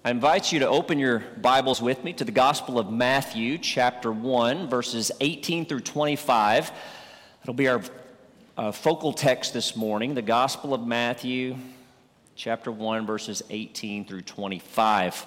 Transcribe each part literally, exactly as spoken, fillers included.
I invite you to open your Bibles with me to the Gospel of Matthew, chapter one, verses eighteen through twenty-five. It'll be our uh, focal text this morning, the Gospel of Matthew, chapter one, verses eighteen through twenty-five.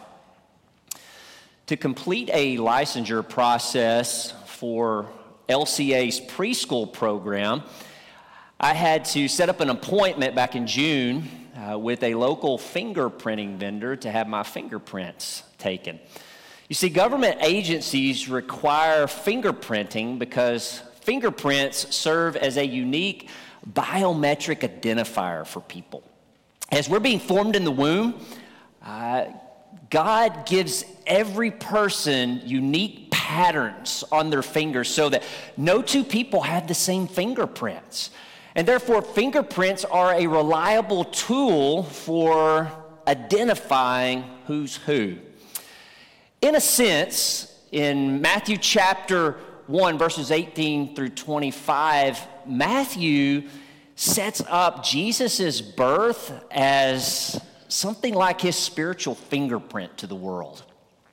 To complete a licensure process for L C A's preschool program, I had to set up an appointment back in June uh, with a local fingerprinting vendor to have my fingerprints taken. You see, government agencies require fingerprinting because fingerprints serve as a unique biometric identifier for people. As we're being formed in the womb, uh, God gives every person unique patterns on their fingers so that no two people have the same fingerprints. And therefore, fingerprints are a reliable tool for identifying who's who. In a sense, in Matthew chapter one, verses eighteen through twenty-five, Matthew sets up Jesus' birth as something like his spiritual fingerprint to the world.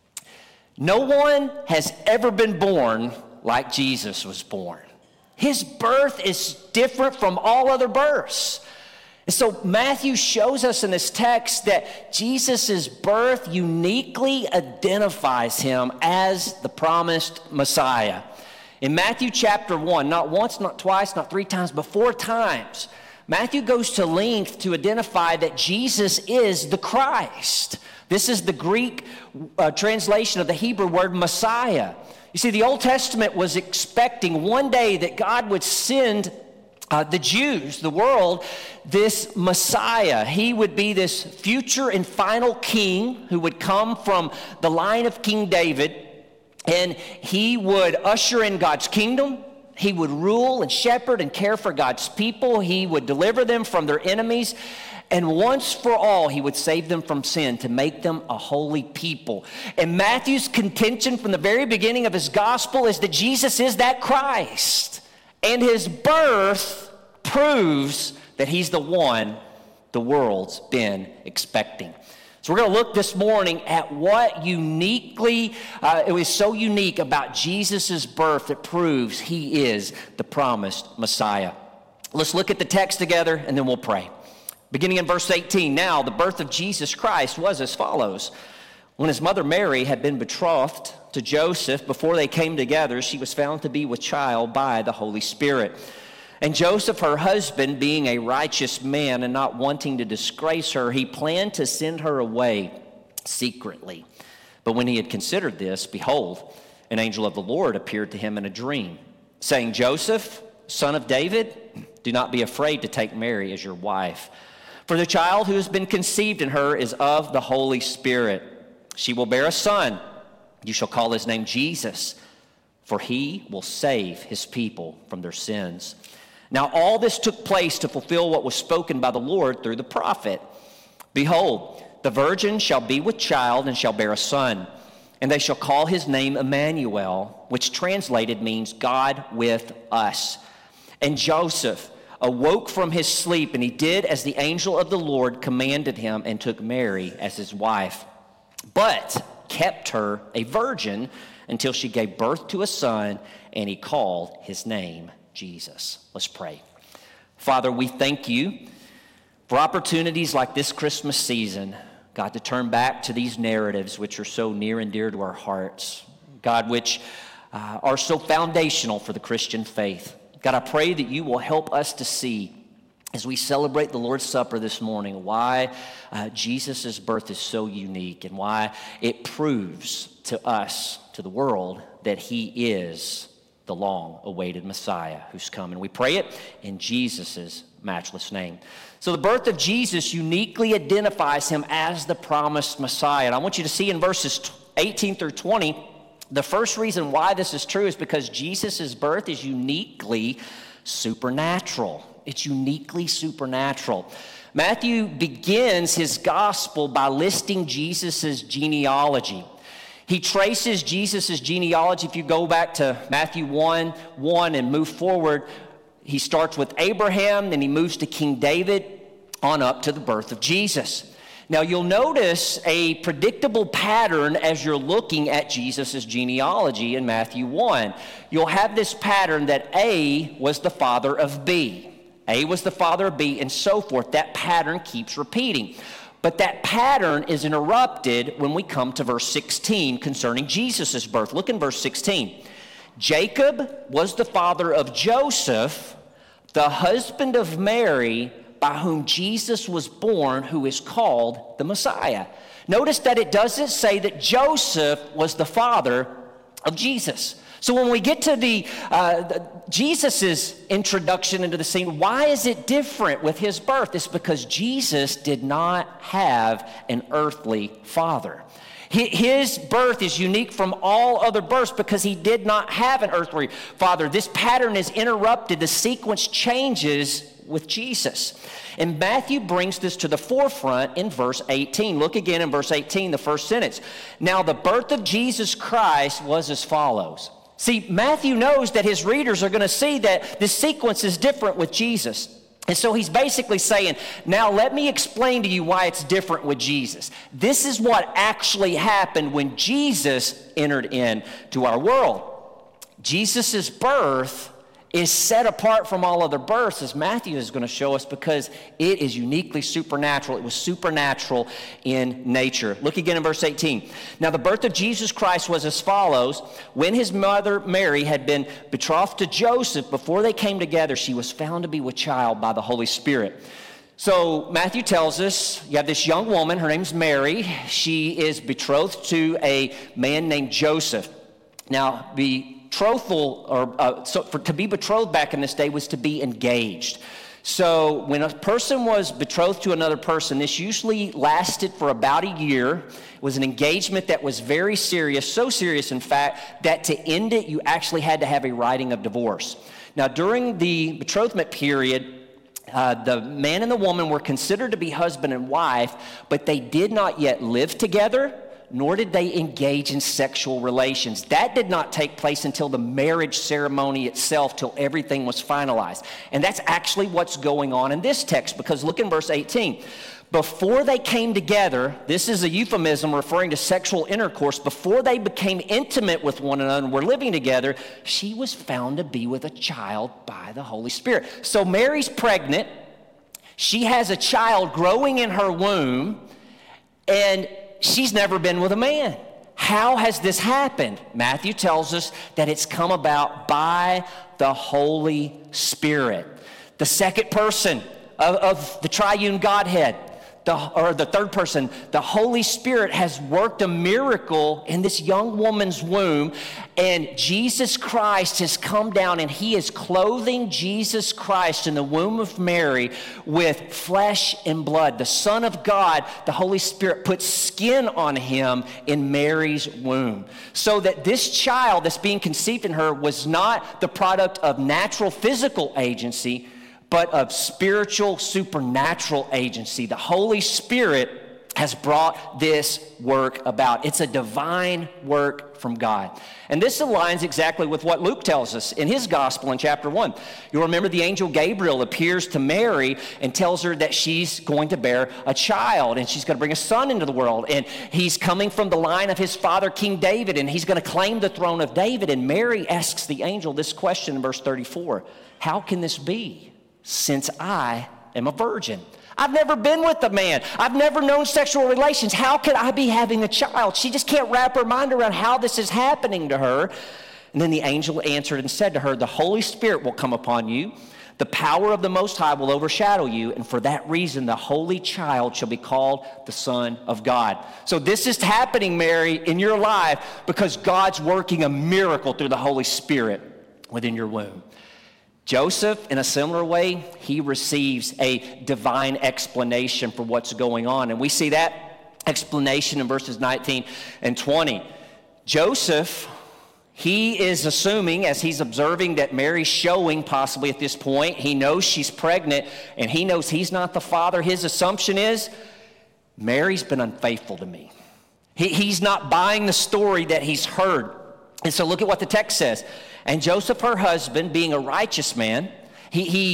No one has ever been born like Jesus was born. His birth is different from all other births. And so Matthew shows us in this text that Jesus' birth uniquely identifies him as the promised Messiah. In Matthew chapter one, not once, not twice, not three times, but four times, Matthew goes to length to identify that Jesus is the Christ. This is the Greek uh, translation of the Hebrew word Messiah. You see, the Old Testament was expecting one day that God would send uh, the Jews, the world, this Messiah. He would be this future and final king who would come from the line of King David, and he would usher in God's kingdom. He would rule and shepherd and care for God's people. He would deliver them from their enemies. And once for all, he would save them from sin to make them a holy people. And Matthew's contention from the very beginning of his gospel is that Jesus is that Christ. And his birth proves that he's the one the world's been expecting. So we're going to look this morning at what uniquely, uh, it was so unique about Jesus' birth that proves he is the promised Messiah. Let's look at the text together and then we'll pray. Beginning in verse eighteen, now the birth of Jesus Christ was as follows. When his mother Mary had been betrothed to Joseph, before they came together, she was found to be with child by the Holy Spirit. And Joseph, her husband, being a righteous man and not wanting to disgrace her, he planned to send her away secretly. But when he had considered this, behold, an angel of the Lord appeared to him in a dream, saying, Joseph, son of David, do not be afraid to take Mary as your wife. For the child who has been conceived in her is of the Holy Spirit. She will bear a son. You shall call his name Jesus, for he will save his people from their sins. Now all this took place to fulfill what was spoken by the Lord through the prophet. Behold, the virgin shall be with child and shall bear a son, and they shall call his name Emmanuel, which translated means God with us. And Joseph awoke from his sleep, and he did as the angel of the Lord commanded him and took Mary as his wife, but kept her a virgin until she gave birth to a son, and he called his name Jesus. Let's pray. Father, we thank you for opportunities like this Christmas season, God, to turn back to these narratives which are so near and dear to our hearts, God, which uh, are so foundational for the Christian faith. God, I pray that you will help us to see as we celebrate the Lord's Supper this morning why uh, Jesus' birth is so unique and why it proves to us, to the world, that he is the long-awaited Messiah who's come. And we pray it in Jesus' matchless name. So the birth of Jesus uniquely identifies him as the promised Messiah. And I want you to see in verses eighteen through twenty, the first reason why this is true is because Jesus' birth is uniquely supernatural. It's uniquely supernatural. Matthew begins his gospel by listing Jesus' genealogy. He traces Jesus' genealogy. If you go back to Matthew one, one and move forward, he starts with Abraham, then he moves to King David, on up to the birth of Jesus. Now, you'll notice a predictable pattern as you're looking at Jesus' genealogy in Matthew one. You'll have this pattern that A was the father of B. A was the father of B, and so forth. That pattern keeps repeating. But that pattern is interrupted when we come to verse sixteen concerning Jesus' birth. Look in verse sixteen. Jacob was the father of Joseph, the husband of Mary, by whom Jesus was born, who is called the Messiah. Notice that it doesn't say that Joseph was the father of Jesus. So when we get to the, uh, the Jesus' introduction into the scene, why is it different with his birth? It's because Jesus did not have an earthly father. His birth is unique from all other births because he did not have an earthly father. This pattern is interrupted. The sequence changes with Jesus. And Matthew brings this to the forefront in verse eighteen. Look again in verse eighteen, the first sentence. Now the birth of Jesus Christ was as follows. See, Matthew knows that his readers are going to see that this sequence is different with Jesus. And so he's basically saying, now let me explain to you why it's different with Jesus. This is what actually happened when Jesus entered into our world. Jesus' birth is set apart from all other births, as Matthew is going to show us, because it is uniquely supernatural. It was supernatural in nature. Look again in verse eighteen. Now the birth of Jesus Christ was as follows. When his mother Mary had been betrothed to Joseph, before they came together, she was found to be with child by the Holy Spirit. So Matthew tells us you have this young woman, her name's Mary. She is betrothed to a man named Joseph. Now the Betrothal, or uh, so for, to be betrothed back in this day was to be engaged. So when a person was betrothed to another person, this usually lasted for about a year. It was an engagement that was very serious, so serious, in fact, that to end it, you actually had to have a writing of divorce. Now, during the betrothment period, uh, the man and the woman were considered to be husband and wife, but they did not yet live together, nor did they engage in sexual relations. That did not take place until the marriage ceremony itself, till everything was finalized. And that's actually what's going on in this text, because look in verse eighteen. Before they came together, this is a euphemism referring to sexual intercourse, before they became intimate with one another and were living together, she was found to be with a child by the Holy Spirit. So Mary's pregnant. She has a child growing in her womb, and she's never been with a man. How has this happened? Matthew tells us that it's come about by the Holy Spirit. The second person of, of the triune Godhead, the, or the third person, the Holy Spirit has worked a miracle in this young woman's womb, and Jesus Christ has come down, and he is clothing Jesus Christ in the womb of Mary with flesh and blood. The Son of God, the Holy Spirit, puts skin on him in Mary's womb, so that this child that's being conceived in her was not the product of natural physical agency, but of spiritual, supernatural agency. The Holy Spirit has brought this work about. It's a divine work from God. And this aligns exactly with what Luke tells us in his gospel in chapter one. You'll remember the angel Gabriel appears to Mary and tells her that she's going to bear a child, and she's going to bring a son into the world. And he's coming from the line of his father, King David, and he's going to claim the throne of David. And Mary asks the angel this question in verse thirty-four. How can this be, since I am a virgin? I've never been with a man. I've never known sexual relations. How could I be having a child? She just can't wrap her mind around how this is happening to her. And then the angel answered and said to her, the Holy Spirit will come upon you. The power of the Most High will overshadow you. And for that reason, the Holy Child shall be called the Son of God. So this is happening, Mary, in your life because God's working a miracle through the Holy Spirit within your womb. Joseph, in a similar way, he receives a divine explanation for what's going on. And we see that explanation in verses nineteen and twenty. Joseph, he is assuming, as he's observing that Mary's showing possibly at this point, he knows she's pregnant, and he knows he's not the father. His assumption is, Mary's been unfaithful to me. He, he's not buying the story that he's heard. And so look at what the text says. And Joseph, her husband, being a righteous man, he, he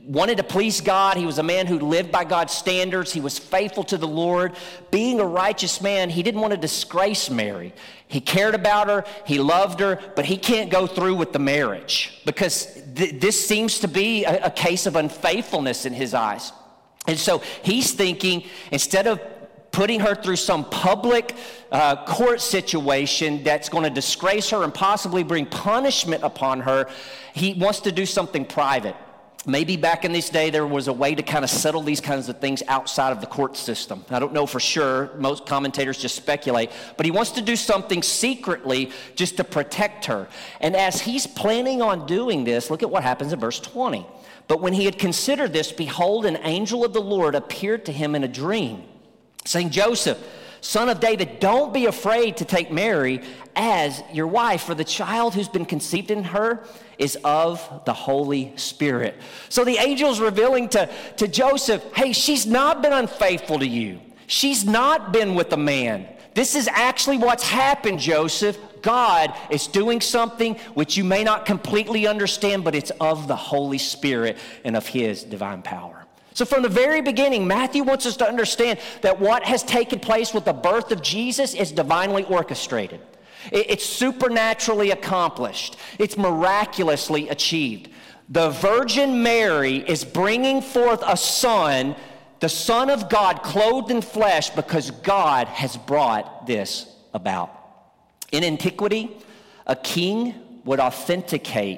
wanted to please God. He was a man who lived by God's standards. He was faithful to the Lord. Being a righteous man, he didn't want to disgrace Mary. He cared about her. He loved her, but he can't go through with the marriage because th- this seems to be a, a case of unfaithfulness in his eyes. And so he's thinking, instead of putting her through some public uh, court situation that's going to disgrace her and possibly bring punishment upon her, he wants to do something private. Maybe back in this day there was a way to kind of settle these kinds of things outside of the court system. I don't know for sure. Most commentators just speculate. But he wants to do something secretly just to protect her. And as he's planning on doing this, look at what happens in verse twenty. But when he had considered this, behold, an angel of the Lord appeared to him in a dream, saying, Joseph, son of David, don't be afraid to take Mary as your wife, for the child who's been conceived in her is of the Holy Spirit. So the angel's revealing to, to Joseph, hey, she's not been unfaithful to you. She's not been with a man. This is actually what's happened, Joseph. God is doing something which you may not completely understand, but it's of the Holy Spirit and of his divine power. So from the very beginning, Matthew wants us to understand that what has taken place with the birth of Jesus is divinely orchestrated. It's supernaturally accomplished. It's miraculously achieved. The Virgin Mary is bringing forth a son, the Son of God, clothed in flesh, because God has brought this about. In antiquity, a king would authenticate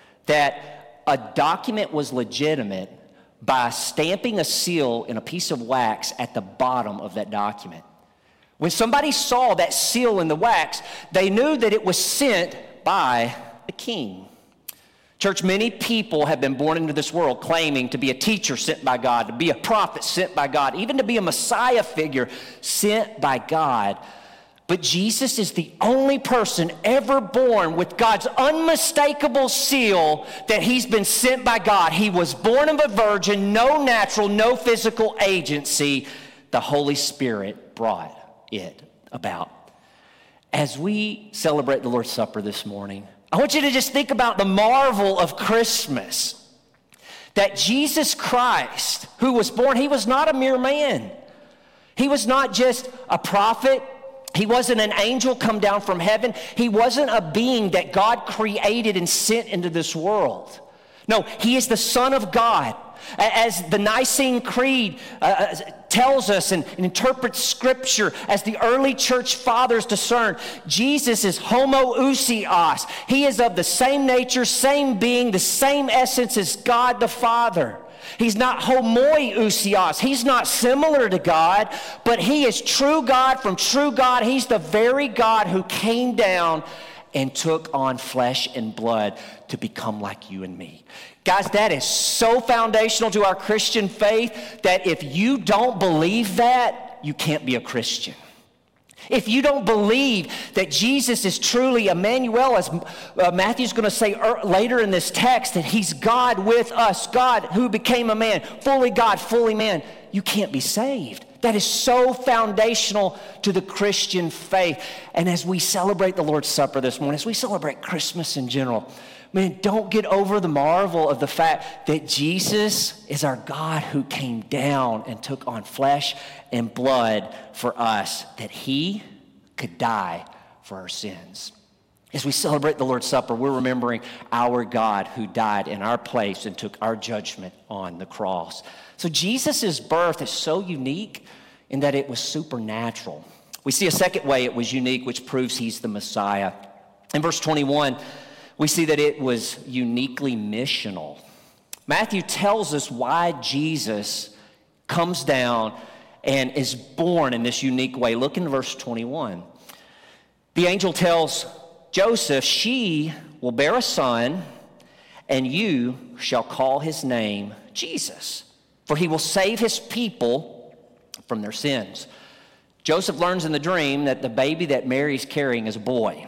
that a document was legitimate by stamping a seal in a piece of wax at the bottom of that document. When somebody saw that seal in the wax, they knew that it was sent by the king. Church, many people have been born into this world claiming to be a teacher sent by God, to be a prophet sent by God, even to be a Messiah figure sent by God. But Jesus is the only person ever born with God's unmistakable seal that he's been sent by God. He was born of a virgin, no natural, no physical agency. The Holy Spirit brought it about. As we celebrate the Lord's Supper this morning, I want you to just think about the marvel of Christmas. That Jesus Christ, who was born, he was not a mere man. He was not just a prophet. He wasn't an angel come down from heaven. He wasn't a being that God created and sent into this world. No, he is the Son of God. As the Nicene Creed uh, tells us and, and interprets Scripture, as the early church fathers discern, Jesus is homoousios. He is of the same nature, same being, the same essence as God the Father. He's not homoiousios. He's not similar to God, but he is true God from true God. He's the very God who came down and took on flesh and blood to become like you and me. Guys, that is so foundational to our Christian faith that if you don't believe that, you can't be a Christian. If you don't believe that Jesus is truly Emmanuel, as uh, Matthew's going to say er, later in this text, that he's God with us, God who became a man, fully God, fully man, you can't be saved. That is so foundational to the Christian faith. And as we celebrate the Lord's Supper this morning, as we celebrate Christmas in general, man, don't get over the marvel of the fact that Jesus is our God who came down and took on flesh and blood for us, that he could die for our sins. As we celebrate the Lord's Supper, we're remembering our God who died in our place and took our judgment on the cross. So Jesus' birth is so unique in that it was supernatural. We see a second way it was unique, which proves he's the Messiah. In verse twenty-one, we see that it was uniquely missional. Matthew tells us why Jesus comes down and is born in this unique way. Look in verse twenty-one. The angel tells Joseph, she will bear a son, and you shall call his name Jesus, for he will save his people from their sins. Joseph learns in the dream that the baby that Mary's carrying is a boy.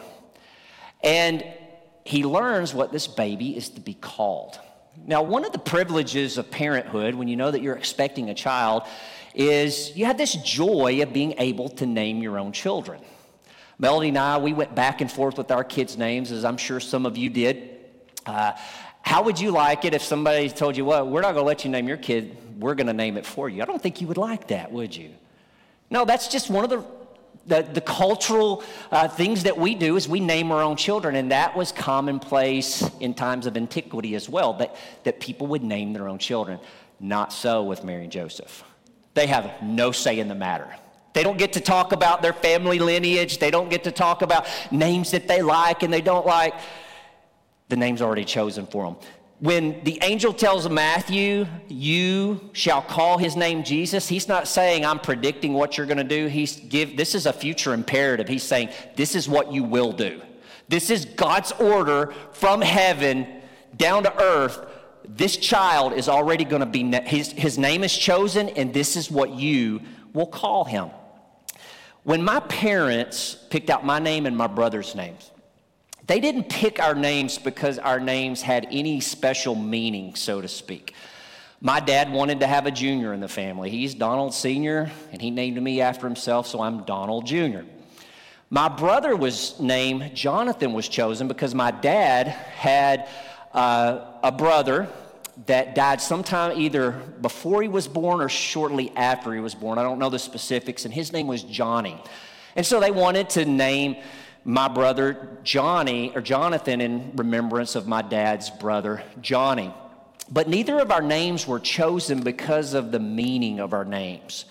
And he learns what this baby is to be called. Now, one of the privileges of parenthood, when you know that you're expecting a child, is you have this joy of being able to name your own children. Melody and I, we went back and forth with our kids' names, as I'm sure some of you did. Uh, How would you like it if somebody told you, well, we're not going to let you name your kid, we're going to name it for you? I don't think you would like that, would you? No, that's just one of the the, the cultural uh, things that we do is we name our own children, and that was commonplace in times of antiquity as well, that, that people would name their own children. Not so with Mary and Joseph. They have no say in the matter. They don't get to talk about their family lineage. They don't get to talk about names that they like and they don't like. The name's already chosen for them. When the angel tells Matthew, you shall call his name Jesus, he's not saying, I'm predicting what you're going to do. He's give. This is a future imperative. He's saying, this is what you will do. This is God's order from heaven down to earth. This child is already going to be, his, his name is chosen, and this is what you will call him. When my parents picked out my name and my brother's names, they didn't pick our names because our names had any special meaning, so to speak. My dad wanted to have a junior in the family. He's Donald Senior, and he named me after himself, so I'm Donald Junior My brother was named, Jonathan was chosen because my dad had uh, a brother that died sometime either before he was born or shortly after he was born. I don't know the specifics, and his name was Johnny. And so they wanted to name my brother Johnny, or Jonathan, in remembrance of my dad's brother Johnny. But neither of our names were chosen because of the meaning of our names.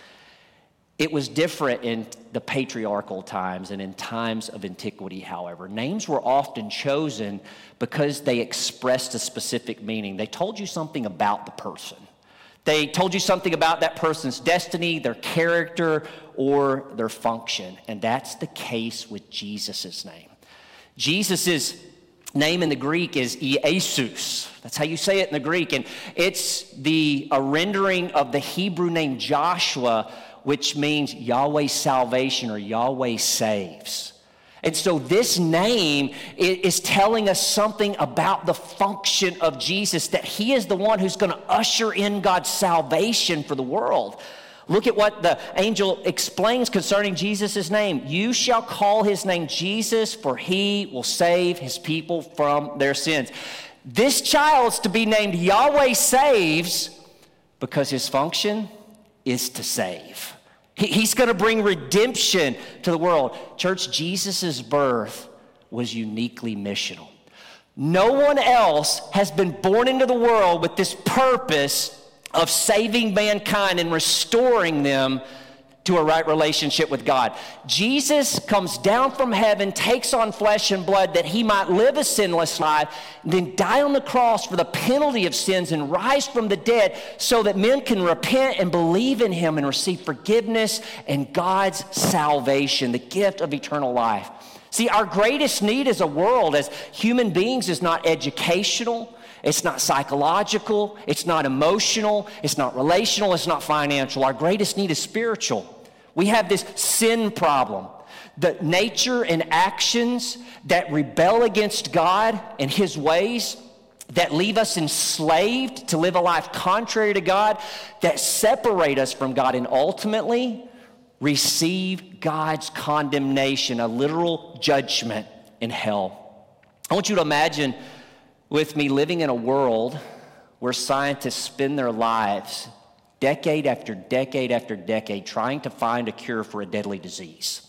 It was different in the patriarchal times and in times of antiquity, however. Names were often chosen because they expressed a specific meaning. They told you something about the person. They told you something about that person's destiny, their character, or their function. And that's the case with Jesus' name. Jesus' name in the Greek is Jesus. That's how you say it in the Greek. And it's the a rendering of the Hebrew name Joshua, which means Yahweh's salvation or Yahweh saves. And so this name is telling us something about the function of Jesus, that he is the one who's going to usher in God's salvation for the world. Look at what the angel explains concerning Jesus' name. You shall call his name Jesus, for he will save his people from their sins. This child's to be named Yahweh Saves because his function is to save. He's going to bring redemption to the world. Church, Jesus' birth was uniquely missional. No one else has been born into the world with this purpose of saving mankind and restoring them to a right relationship with God. Jesus comes down from heaven, takes on flesh and blood that he might live a sinless life, and then die on the cross for the penalty of sins and rise from the dead so that men can repent and believe in him and receive forgiveness and God's salvation, the gift of eternal life. See, our greatest need as a world, as human beings, is not educational, it's not psychological, it's not emotional, it's not relational, it's not financial. Our greatest need is spiritual. We have this sin problem. The nature and actions that rebel against God and his ways, that leave us enslaved to live a life contrary to God, that separate us from God and ultimately receive God's condemnation, a literal judgment in hell. I want you to imagine with me living in a world where scientists spend their lives decade after decade after decade trying to find a cure for a deadly disease.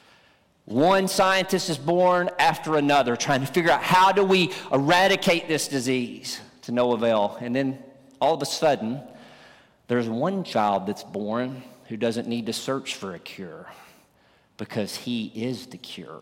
One scientist is born after another trying to figure out how do we eradicate this disease to no avail. And then all of a sudden, there's one child that's born who doesn't need to search for a cure because he is the cure.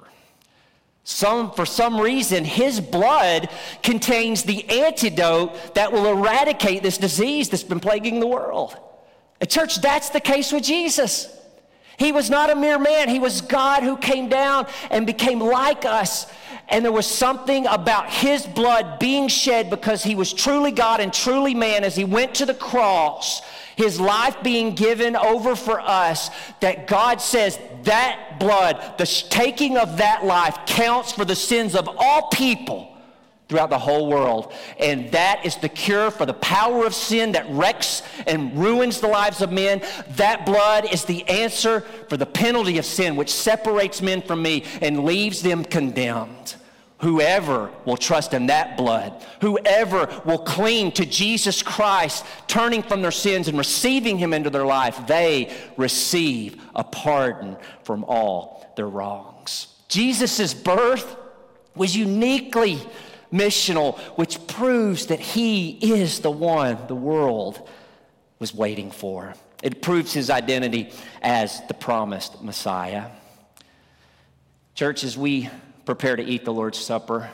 Some, for some reason, his blood contains the antidote that will eradicate this disease that's been plaguing the world. And church, that's the case with Jesus. He was not a mere man. He was God who came down and became like us. And there was something about his blood being shed because he was truly God and truly man as he went to the cross, his life being given over for us, that God says that blood, the taking of that life, counts for the sins of all people throughout the whole world. And that is the cure for the power of sin that wrecks and ruins the lives of men. That blood is the answer for the penalty of sin, which separates men from me and leaves them condemned. Whoever will trust in that blood, whoever will cling to Jesus Christ, turning from their sins and receiving him into their life, they receive a pardon from all their wrongs. Jesus' birth was uniquely missional, which proves that he is the one the world was waiting for. It proves his identity as the promised Messiah. Church, as we prepare to eat the Lord's Supper,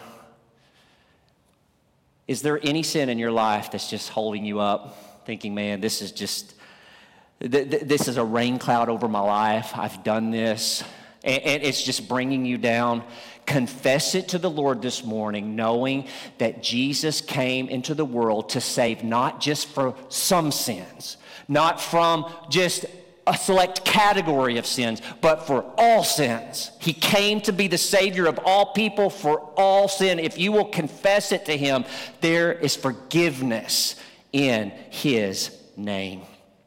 is there any sin in your life that's just holding you up, thinking, man, this is just, th- th- this is a rain cloud over my life. I've done this, and, and it's just bringing you down? Confess it to the Lord this morning, knowing that Jesus came into the world to save not just for some sins, not from just a select category of sins, but for all sins. He came to be the Savior of all people for all sin. If you will confess it to him, there is forgiveness in his name.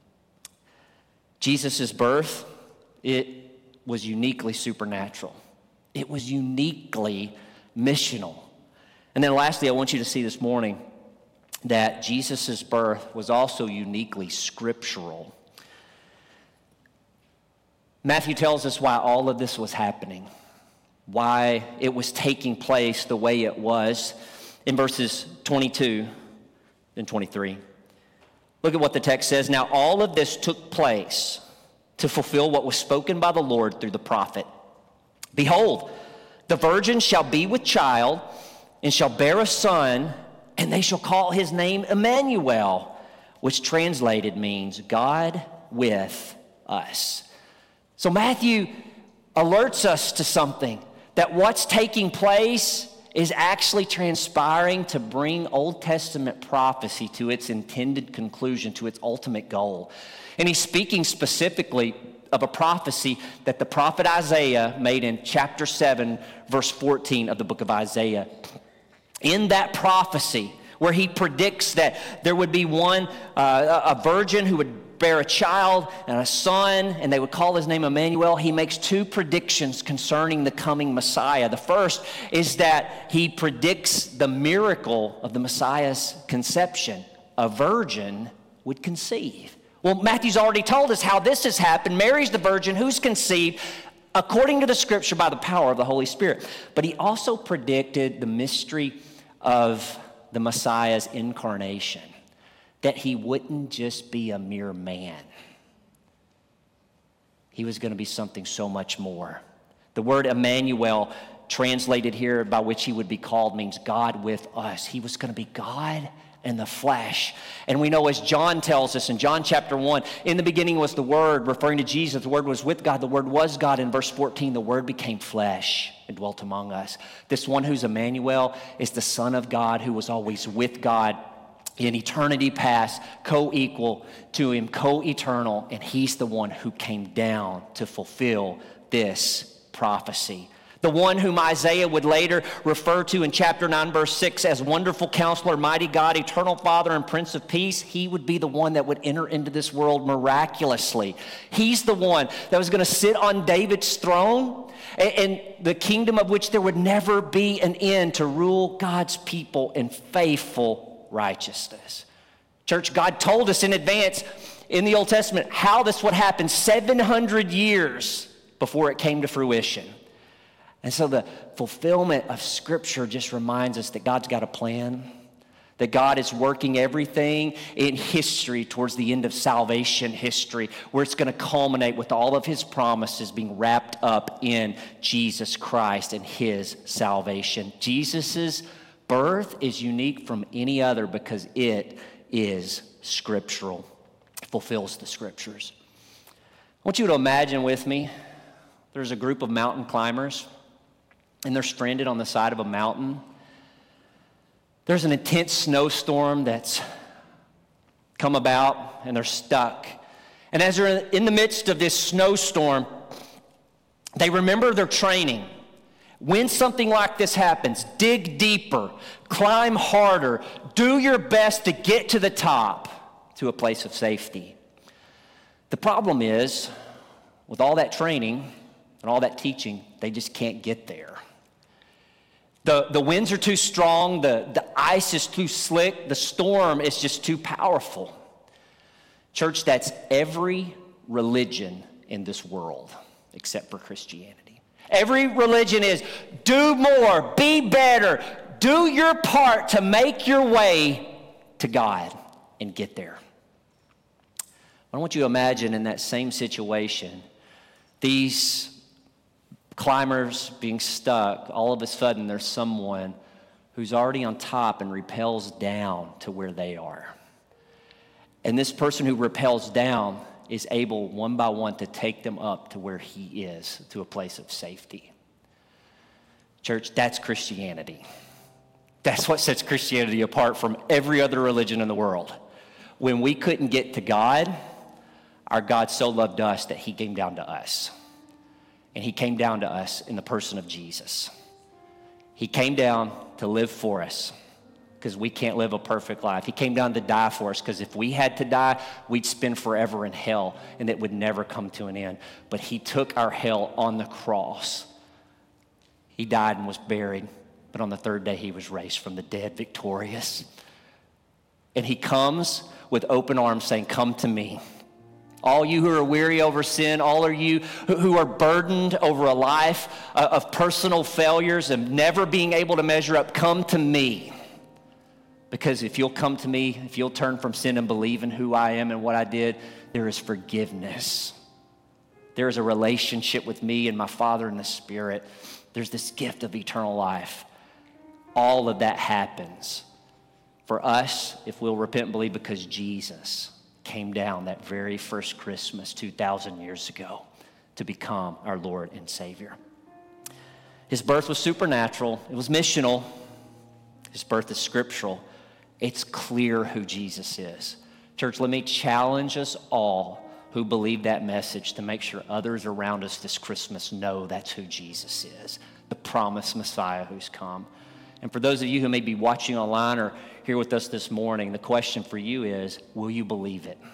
Jesus' birth, it was uniquely supernatural. It was uniquely missional. And then lastly, I want you to see this morning that Jesus' birth was also uniquely scriptural. Matthew tells us why all of this was happening, why it was taking place the way it was in verses twenty-two and twenty-three. Look at what the text says. Now all of this took place to fulfill what was spoken by the Lord through the prophet. Behold, the virgin shall be with child and shall bear a son, and they shall call his name Emmanuel, which translated means God with us. So Matthew alerts us to something, that what's taking place is actually transpiring to bring Old Testament prophecy to its intended conclusion, to its ultimate goal. And he's speaking specifically of a prophecy that the prophet Isaiah made in chapter seven, verse fourteen of the book of Isaiah. In that prophecy, where he predicts that there would be one, uh, a virgin who would bear a child and a son, and they would call his name Emmanuel, he makes two predictions concerning the coming Messiah. The first is that he predicts the miracle of the Messiah's conception. A virgin would conceive. Well, Matthew's already told us how this has happened. Mary's the virgin who's conceived according to the scripture by the power of the Holy Spirit. But he also predicted the mystery of the Messiah's incarnation, that he wouldn't just be a mere man. He was going to be something so much more. The word Emmanuel, translated here by which he would be called, means God with us. He was going to be God in the flesh. And we know, as John tells us in John chapter one, in the beginning was the Word, referring to Jesus. The Word was with God. The Word was God. In verse fourteen, the Word became flesh and dwelt among us. This one who's Emmanuel is the Son of God, who was always with God in eternity past, co-equal to him, co-eternal, and he's the one who came down to fulfill this prophecy. The one whom Isaiah would later refer to in chapter nine, verse six as Wonderful Counselor, Mighty God, Eternal Father, and Prince of Peace. He would be the one that would enter into this world miraculously. He's the one that was going to sit on David's throne, and the kingdom of which there would never be an end, to rule God's people in faithful righteousness. Church, God told us in advance in the Old Testament how this would happen seven hundred years before it came to fruition. And so the fulfillment of Scripture just reminds us that God's got a plan, that God is working everything in history towards the end of salvation history, where it's going to culminate with all of his promises being wrapped up in Jesus Christ and his salvation. Jesus' birth is unique from any other because it is scriptural. It fulfills the Scriptures. I want you to imagine with me, there's a group of mountain climbers, and they're stranded on the side of a mountain. There's an intense snowstorm that's come about, and they're stuck. And as they're in the midst of this snowstorm, they remember their training. When something like this happens, dig deeper, climb harder, do your best to get to the top, to a place of safety. The problem is, with all that training and all that teaching, they just can't get there. The, the winds are too strong, the, the ice is too slick, the storm is just too powerful. Church, that's every religion in this world except for Christianity. Every religion is do more, be better, do your part to make your way to God and get there. I want you to imagine in that same situation, these climbers being stuck, all of a sudden there's someone who's already on top and rappels down to where they are. And this person who rappels down is able one by one to take them up to where he is, to a place of safety. Church, that's Christianity. That's what sets Christianity apart from every other religion in the world. When we couldn't get to God, our God so loved us that he came down to us. And he came down to us in the person of Jesus. He came down to live for us because we can't live a perfect life. He came down to die for us because if we had to die, we'd spend forever in hell and it would never come to an end. But he took our hell on the cross. He died and was buried, but on the third day he was raised from the dead victorious. And he comes with open arms saying, come to me. All you who are weary over sin, all of you who are burdened over a life of personal failures and never being able to measure up, come to me. Because if you'll come to me, if you'll turn from sin and believe in who I am and what I did, there is forgiveness. There is a relationship with me and my Father in the Spirit. There's this gift of eternal life. All of that happens for us if we'll repent and believe because Jesus came down that very first Christmas two thousand years ago to become our Lord and Savior. His birth was supernatural. It was missional. His birth is scriptural. It's clear who Jesus is. Church, let me challenge us all who believe that message to make sure others around us this Christmas know that's who Jesus is, the promised Messiah who's come. And for those of you who may be watching online or here with us this morning, the question for you is, will you believe it?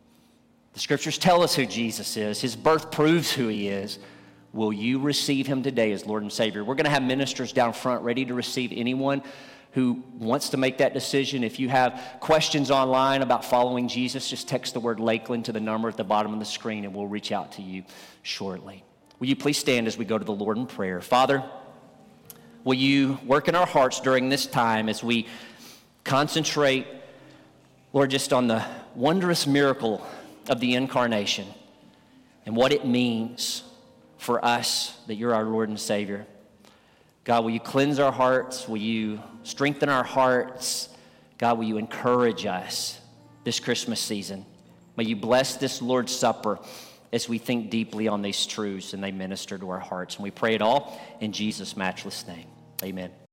The scriptures tell us who Jesus is. His birth proves who he is. Will you receive him today as Lord and Savior? We're going to have ministers down front ready to receive anyone who wants to make that decision. If you have questions online about following Jesus, just text the word Lakeland to the number at the bottom of the screen and we'll reach out to you shortly. Will you please stand as we go to the Lord in prayer? Father, will you work in our hearts during this time as we concentrate, Lord, just on the wondrous miracle of the incarnation and what it means for us that you're our Lord and Savior. God, will you cleanse our hearts? Will you strengthen our hearts? God, will you encourage us this Christmas season? May you bless this Lord's Supper as we think deeply on these truths and they minister to our hearts. And we pray it all in Jesus' matchless name. Amen.